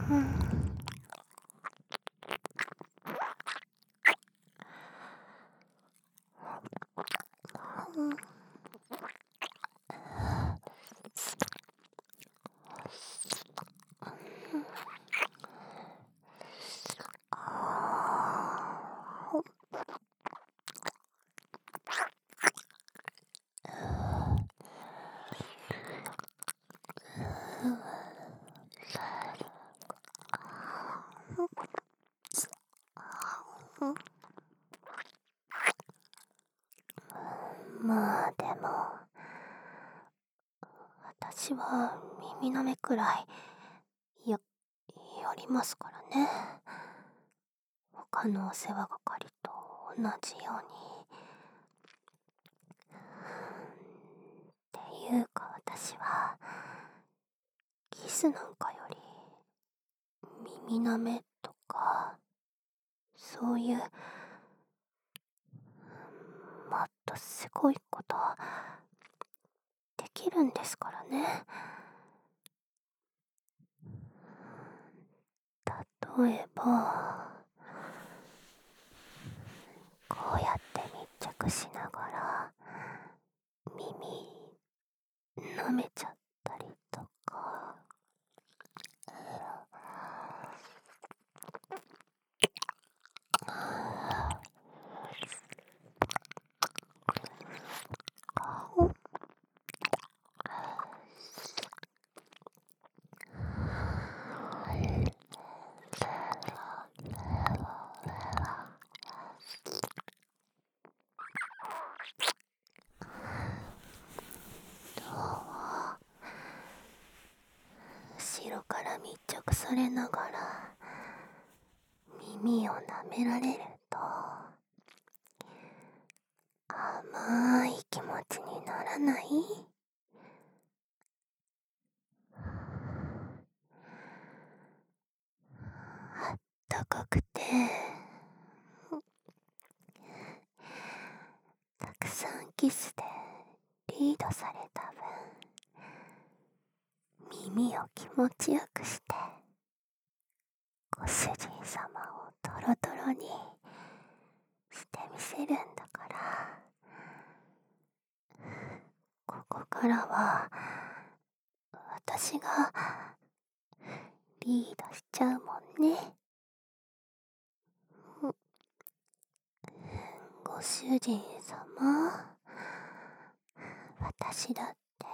うん。まあでも、私は耳の目くらいやりますからね。他のお世話係と同じように。っていうか私はキスなんかより耳なめとかそういうもっとすごいことできるんですからね。例えばこうやって密着しながら耳舐めちゃったりとか、後ろから密着されながら耳を舐められると甘い気持ちにならない？あったかくてたくさんキスでリードされた分、耳を気持ちよくしてご主人様をトロトロにしてみせるんだから、ここからは私がリードしちゃうもんね。ご主人様、私だって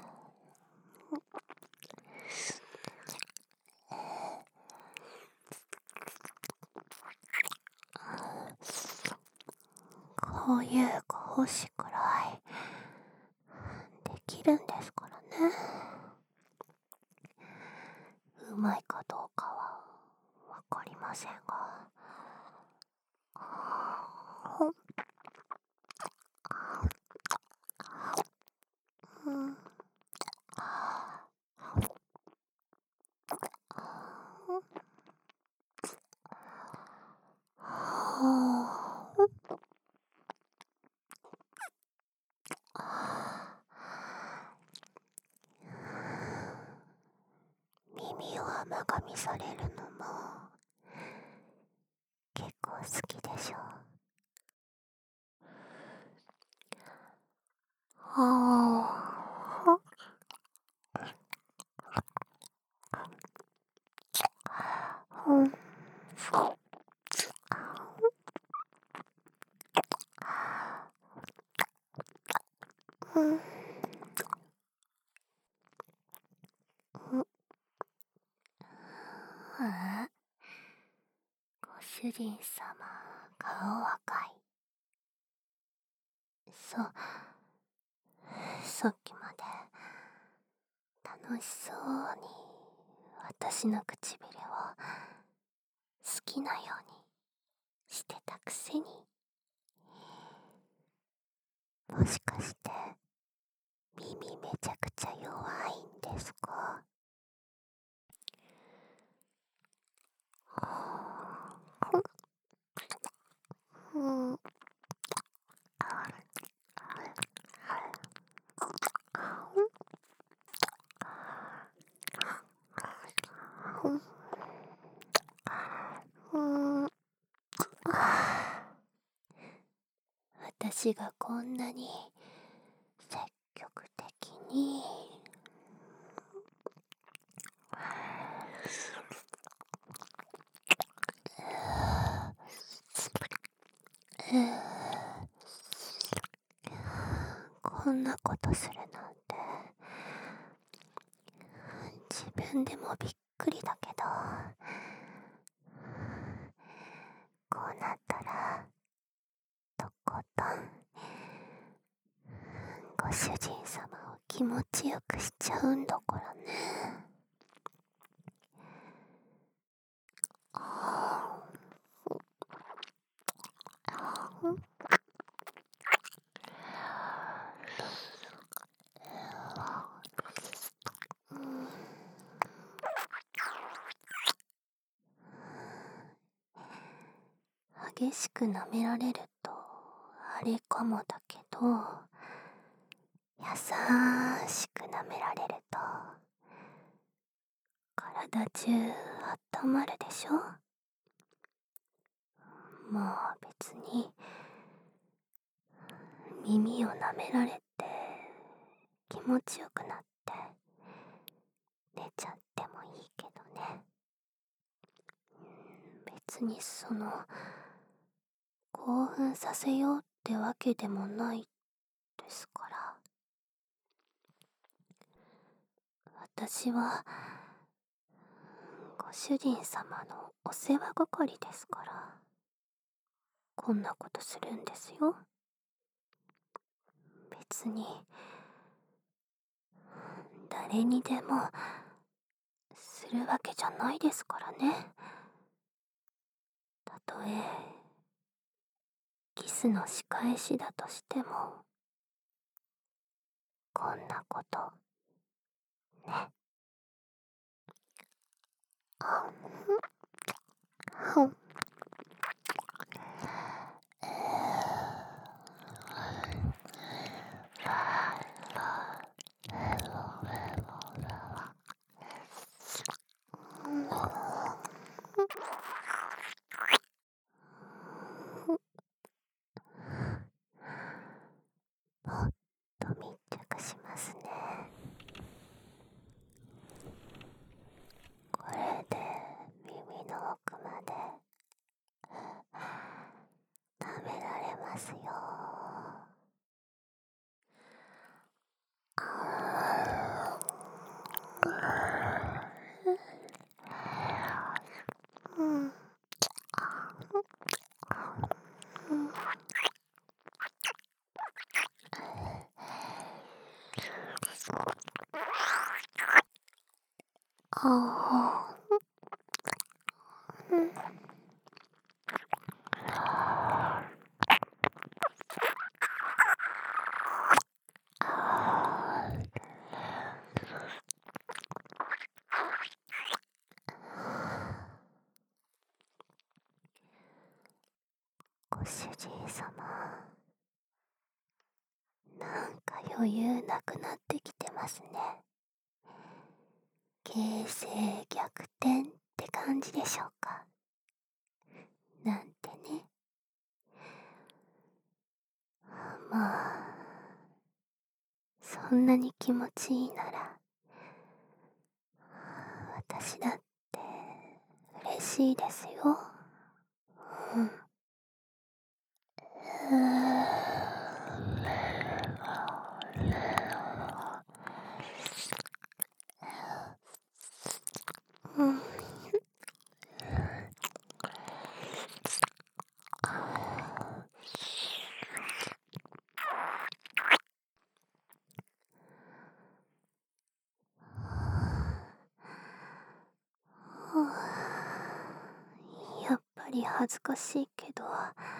こういうごしくらいできるんですからね。うまいかどうかはわかりませんが、うん、耳を甘噛みされるのも結構好きでしょ。うん、うん、ああ、ご主人様、顔赤い。そう、さっきまで楽しそうに私の唇を好きなようにしてたくせに、もしかして耳めちゃくちゃ弱いんですか？うん、 私がこんなに積極的にこんなことするなんて自分でもびっくりだけど、こうなったらとことんご主人様を気持ちよくしちゃうんだからね。激しく舐められるとあれかもだけど、優しく舐められると体中温まるでしょ。もう別に耳を舐められて気持ちよくなって寝ちゃってもいいけどね。別に興奮させようってわけでもないですから。私はご主人様のお世話係ですから、こんなことするんですよ。別に誰にでもするわけじゃないですからね。たとえキスの仕返しだとしても、こんなことね。もっと密着しますね。これで耳の奥まで舐められますよ。ご主人様、なんか余裕なくなってきてますね。形勢逆転って感じでしょうか。なんてね。まあ、そんなに気持ちいいなら私だって嬉しいですよ。うん。うん。やっぱり恥ずかしいけど、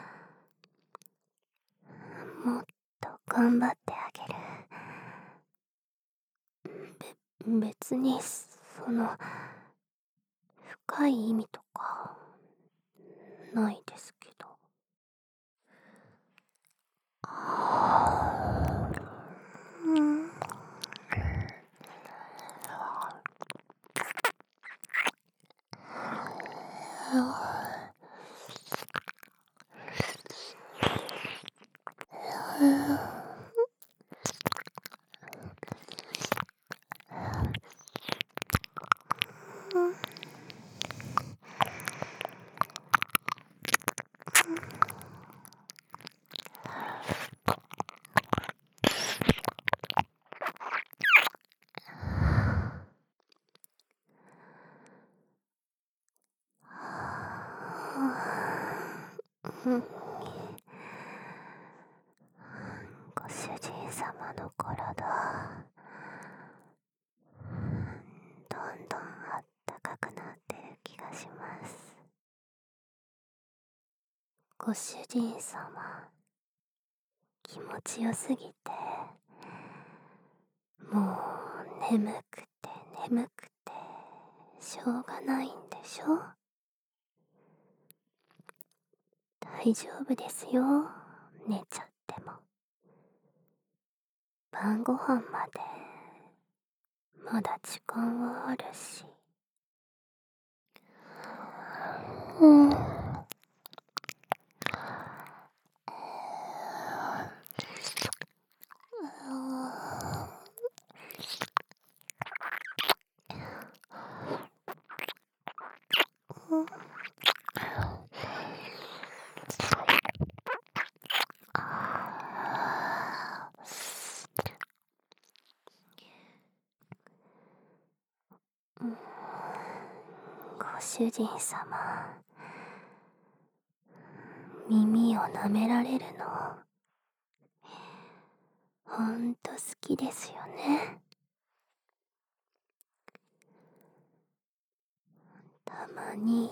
もっと頑張ってあげる。別に深い意味とかないですけど。うん。 うん、ご主人様の体、どんどんあったかくなってる気がします。ご主人様、気持ちよすぎて、もう眠くて眠くてしょうがないんでしょ。大丈夫ですよ、寝ちゃっても。晩ご飯までまだ時間はあるし。うん。ご主人様、耳を舐められるのほんと好きですよね。たまに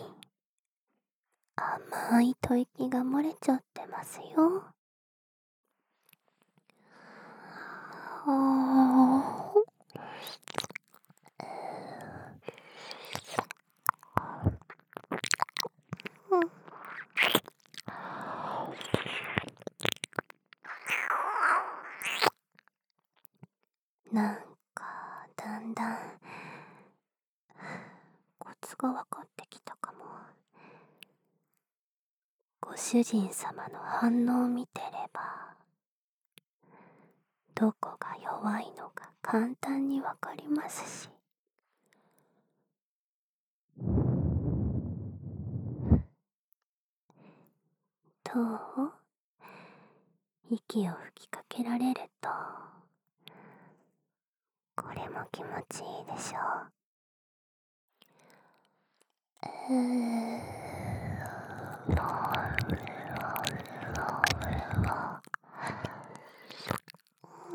甘い吐息が漏れちゃってますよ。なんかだんだんコツが分かってきたかも。ご主人様の反応を見てれば、どこが弱いのか簡単にわかりますし。どう？息を吹きかけられると、これも気持ちいいでしょう。